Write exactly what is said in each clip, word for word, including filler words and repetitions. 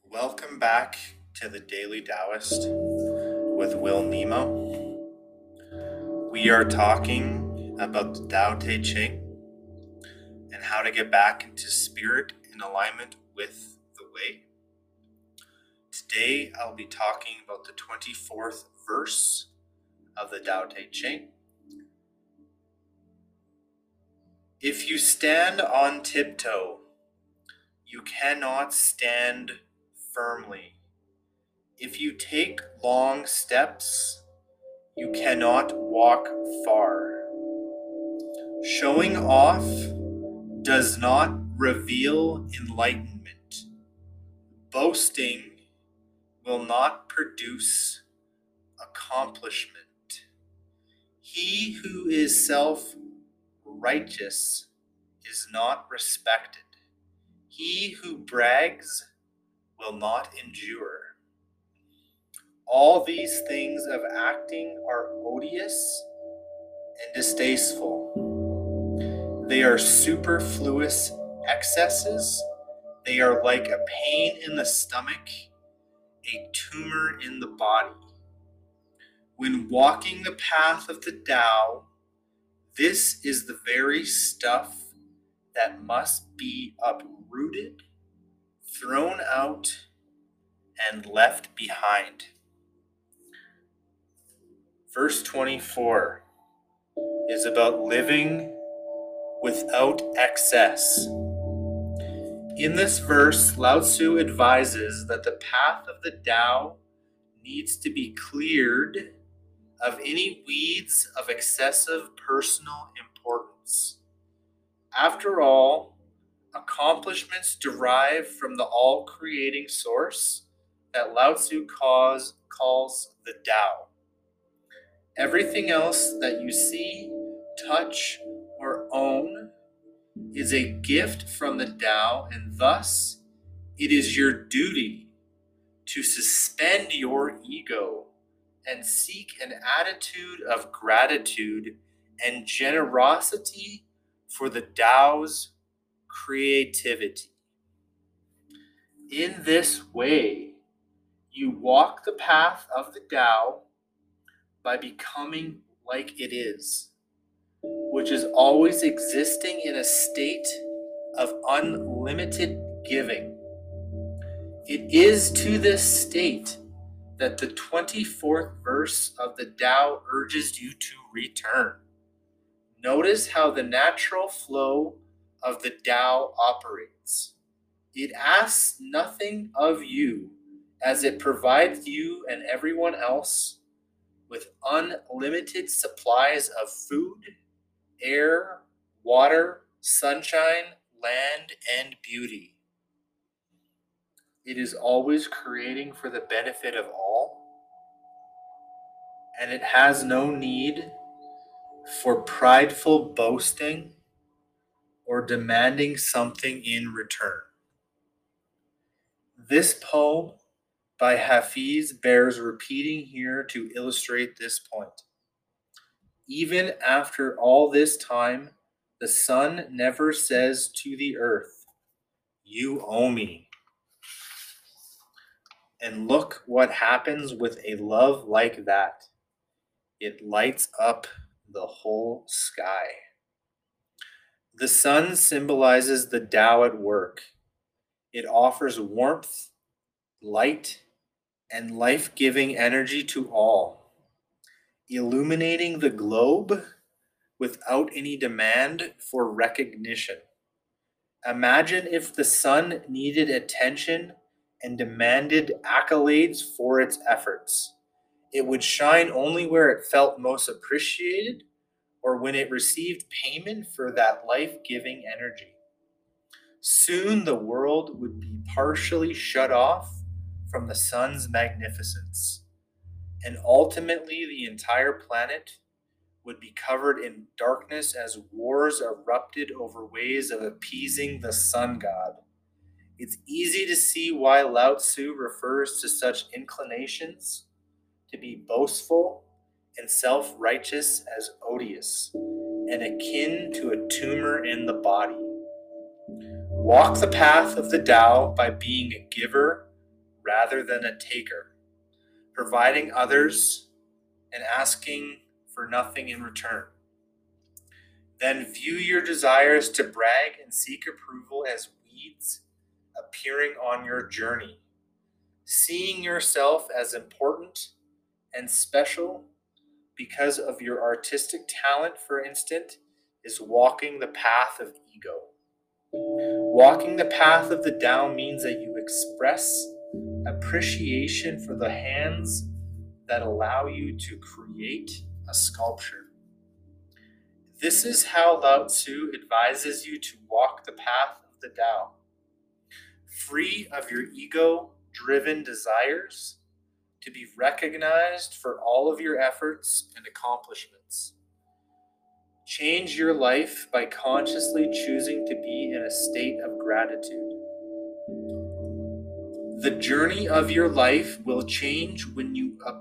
Welcome back to the Daily Taoist with Will Nemo. We are talking about the Tao Te Ching and how to get back into spirit in alignment with the way. Today I'll be talking about the twenty-fourth verse of the Tao Te Ching. If you stand on tiptoe, you cannot stand firmly. If you take long steps, you cannot walk far. Showing off does not reveal enlightenment. Boasting will not produce accomplishment. He who is self-righteous is not respected. He who brags will not endure. All these things of acting are odious and distasteful. They are superfluous excesses. They are like a pain in the stomach, a tumor in the body. When walking the path of the Tao, this is the very stuff that must be uprooted, thrown out, and left behind. Verse twenty-four is about living without excess. In this verse, Lao Tzu advises that the path of the Tao needs to be cleared of any weeds of excessive personal importance. After all, accomplishments derive from the all-creating source that Lao Tzu calls, calls the Tao. Everything else that you see, touch, or own is a gift from the Tao, and thus it is your duty to suspend your ego and seek an attitude of gratitude and generosity for the Tao's creativity. In this way, you walk the path of the Tao by becoming like it is, which is always existing in a state of unlimited giving. It is to this state that the twenty-fourth verse of the Tao urges you to return. Notice how the natural flow of the Tao operates. It asks nothing of you as it provides you and everyone else with unlimited supplies of food, air, water, sunshine, land, and beauty. It is always creating for the benefit of all, and it has no need for prideful boasting or demanding something in return. This poem by Hafiz bears repeating here to illustrate this point. Even after all this time, the sun never says to the earth, "You owe me." And look what happens with a love like that. It lights up the whole sky. The sun symbolizes the Tao at work. It offers warmth, light, and life-giving energy to all, illuminating the globe without any demand for recognition. Imagine if the sun needed attention and demanded accolades for its efforts. It would shine only where it felt most appreciated or when it received payment for that life-giving energy. Soon the world would be partially shut off from the sun's magnificence, and ultimately the entire planet would be covered in darkness as wars erupted over ways of appeasing the sun god. It's easy to see why Lao Tzu refers to such inclinations to be boastful and self-righteous as odious and akin to a tumor in the body. Walk the path of the Tao by being a giver rather than a taker, providing others and asking for nothing in return. Then view your desires to brag and seek approval as weeds appearing on your journey. Seeing yourself as important and special because of your artistic talent, for instance, is walking the path of ego. Walking the path of the Tao means that you express appreciation for the hands that allow you to create a sculpture. This is how Lao Tzu advises you to walk the path of the Tao, free of your ego-driven desires, to be recognized for all of your efforts and accomplishments. Change your life by consciously choosing to be in a state of gratitude. The journey of your life will change when you uh,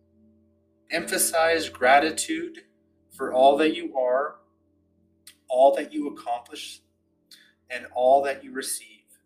emphasize gratitude for all that you are, all that you accomplish, and all that you receive.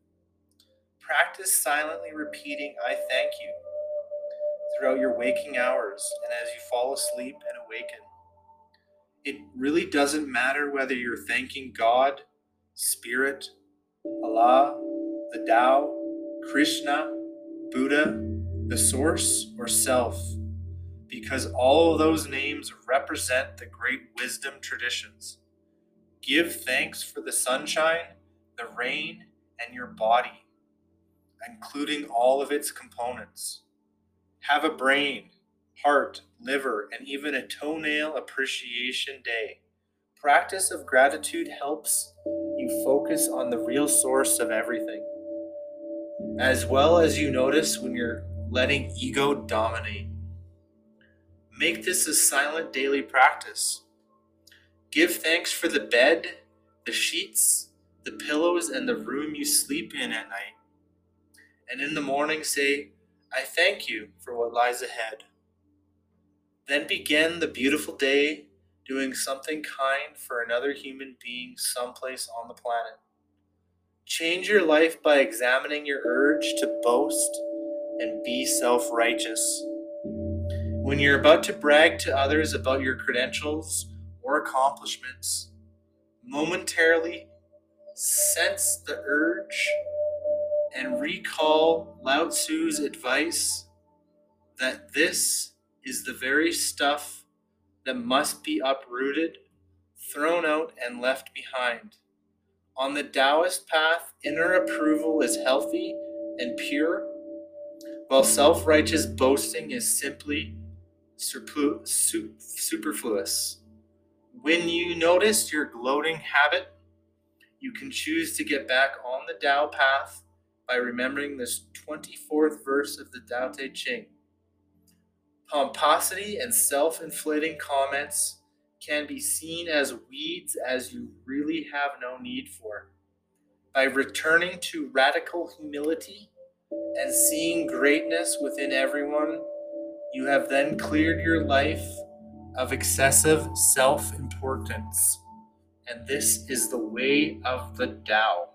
Practice silently repeating, "I thank you," throughout your waking hours and as you fall asleep and awaken. It really doesn't matter whether you're thanking God, Spirit, Allah, the Tao, Krishna, Buddha, the Source, or Self, because all of those names represent the great wisdom traditions. Give thanks for the sunshine, the rain, and your body, including all of its components. Have a brain, heart, liver, and even a toenail appreciation day. Practice of gratitude helps you focus on the real source of everything, as well as you notice when you're letting ego dominate. Make this a silent daily practice. Give thanks for the bed, the sheets, the pillows, and the room you sleep in at night. And in the morning say, "I thank you for what lies ahead." Then begin the beautiful day doing something kind for another human being someplace on the planet. Change your life by examining your urge to boast and be self-righteous. When you're about to brag to others about your credentials or accomplishments, momentarily sense the urge and recall Lao Tzu's advice that this is the very stuff that must be uprooted, thrown out, and left behind. On the Taoist path, inner approval is healthy and pure, while self-righteous boasting is simply superfluous. When you notice your gloating habit, you can choose to get back on the Tao path by remembering this twenty-fourth verse of the Tao Te Ching. Pomposity and self-inflating comments can be seen as weeds as you really have no need for. By returning to radical humility and seeing greatness within everyone, you have then cleared your life of excessive self-importance. And this is the way of the Tao.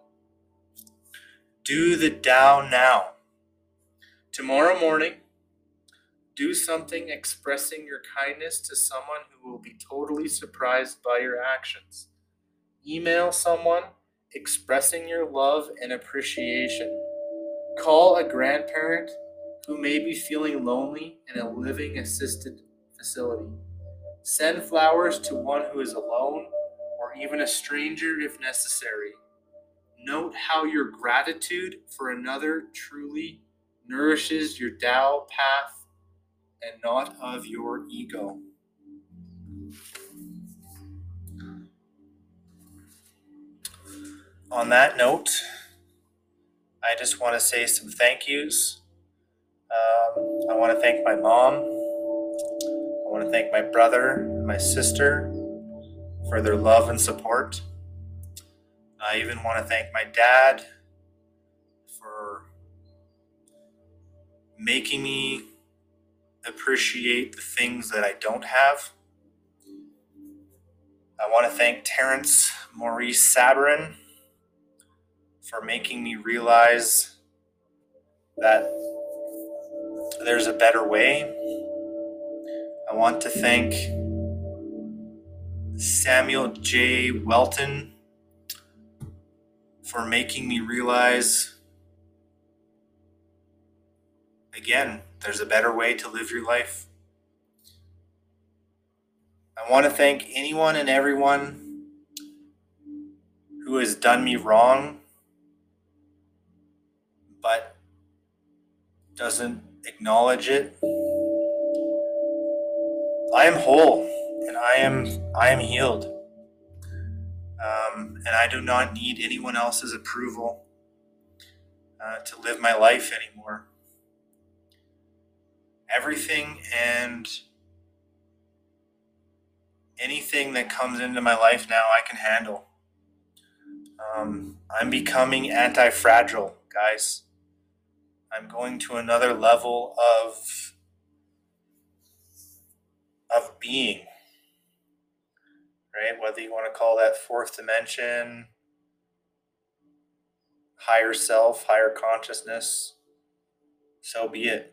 Do the Tao now. Tomorrow morning, do something expressing your kindness to someone who will be totally surprised by your actions. Email someone expressing your love and appreciation. Call a grandparent who may be feeling lonely in a living assisted facility. Send flowers to one who is alone, or even a stranger if necessary. Note how your gratitude for another truly nourishes your Tao path and not of your ego. On that note, I just want to say some thank yous. Um, I want to thank my mom. I want to thank my brother and my sister for their love and support. I even want to thank my dad for making me appreciate the things that I don't have. I want to thank Terrence Maurice Sabarin for making me realize that there's a better way. I want to thank Samuel J. Welton for making me realize, again, there's a better way to live your life. I want to thank anyone and everyone who has done me wrong, but doesn't acknowledge it. I am whole and I am I am healed. Um, and I do not need anyone else's approval uh, to live my life anymore. Everything and anything that comes into my life now, I can handle. Um, I'm becoming anti-fragile, guys. I'm going to another level of of being, right? Whether you want to call that fourth dimension, higher self, higher consciousness, so be it.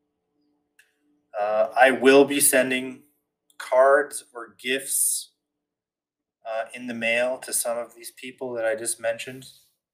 Uh, I will be sending cards or gifts uh, in the mail to some of these people that I just mentioned.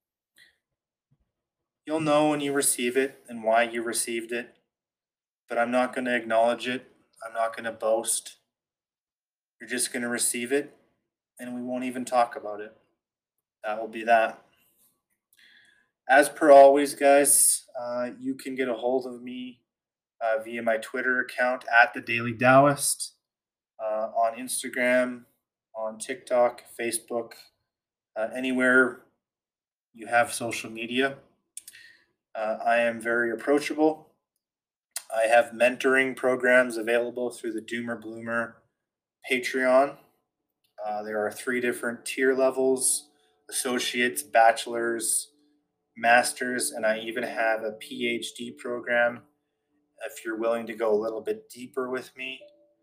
You'll know when you receive it and why you received it, but I'm not going to acknowledge it. I'm not going to boast. You're just going to receive it, and we won't even talk about it. That will be that. As per always, guys, uh, you can get a hold of me uh, via my Twitter account at the Daily Taoist, uh, on Instagram, on TikTok, Facebook, uh, anywhere you have social media. Uh, I am very approachable. I have mentoring programs available through the Doomer Bloomer Patreon. Uh, there are three different tier levels: associates, bachelors, masters, and I even have a PhD program if you're willing to go a little bit deeper with me.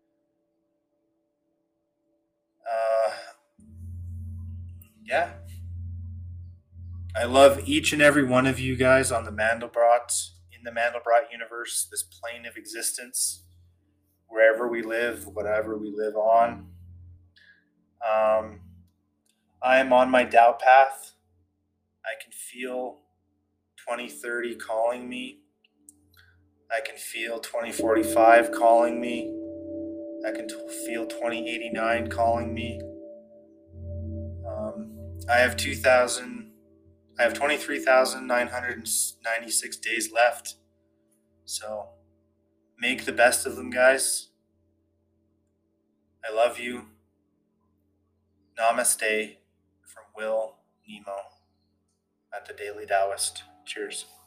Uh, yeah. I love each and every one of you guys on the Mandelbrot, in the Mandelbrot universe, this plane of existence, wherever we live, whatever we live on. Um, I am on my doubt path. I can feel twenty thirty calling me. I can feel twenty forty-five calling me. I can t- feel twenty eighty-nine calling me. Um, I have two thousand. I have twenty-three thousand nine hundred ninety-six days left. So make the best of them, guys. I love you. Namaste from Will Nemo at the Daily Taoist. Cheers.